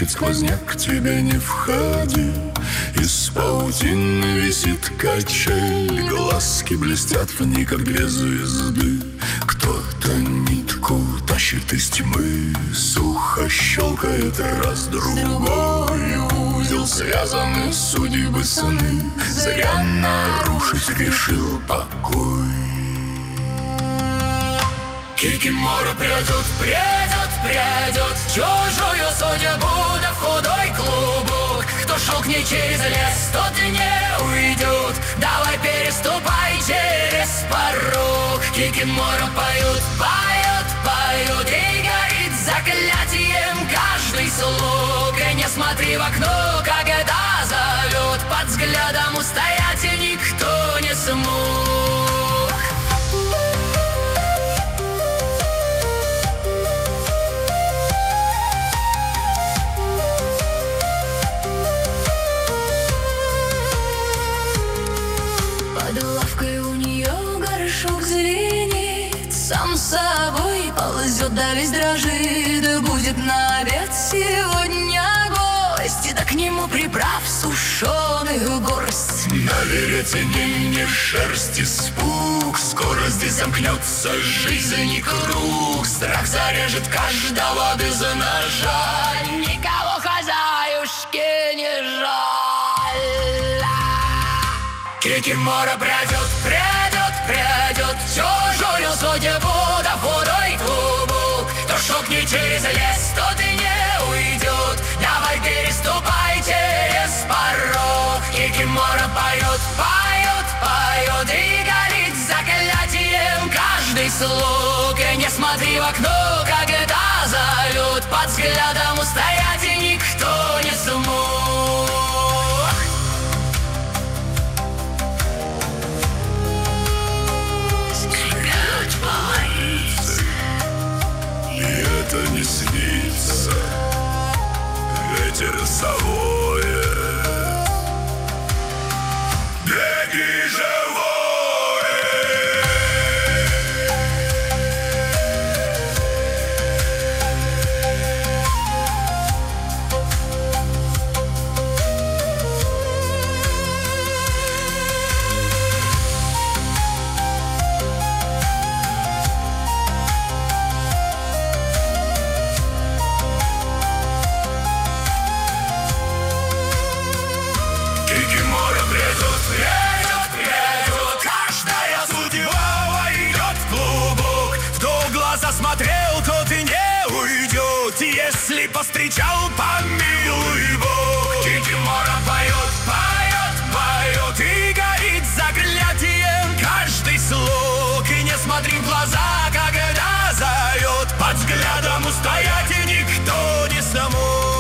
шепчет сквозняк, к тебе не входи. Из паутины висит качель, глазки блестят в ней, как две звезды. Кто-то нитку тащит из тьмы, сухо щелкает раз-другой. Узел связаны судьбы сны, зря нарушить решил покой. Кикимора прядет, прядет, прядет чужую судьбу, да в худой клубок. Кто шел к ней через лес, тот не уйдет. Давай переступай через порог. Кикимора поют, поют, поют, и горит заклятием каждый слог. И не смотри в окно, как это зовет, под взглядом устоять и никто не смог. Под лавкой у нее горшок звенит, сам собой ползет, да весь дрожит. Будет на обед сегодня гость, да к нему приправ сушеных горсть. На веретене не шерсть и спуг, скоро здесь замкнется жизнь и круг. Страх зарежет каждого без ножа, никого хозяюшке не жаль. Кикимора прядет, прядет, прядет чужую судьбу, да в худой клубок. Кто шел к ней через лес, тот и не уйдет. Давай переступай через порог. Кикимора поет, поет, поет, и горит заклятием каждый слог. И не смотри в окно, как это зовет, под взглядом устоять и никто не смог. Это не снится, ветер совое. Беги, живое! Кикимора придет, придет, придет, каждая судьба войдет в клубок. Кто глаза смотрел, тот и не уйдет. Если повстречал, помилуй Бог. Кикимора поет, поет, поет, и горит заклятием каждый слог. И не смотри в глаза, когда зовет, под взглядом устоять и никто не смог.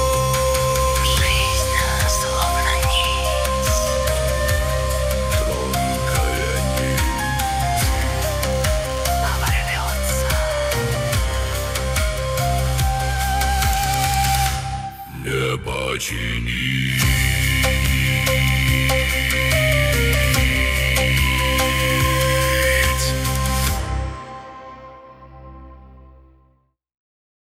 Не почини.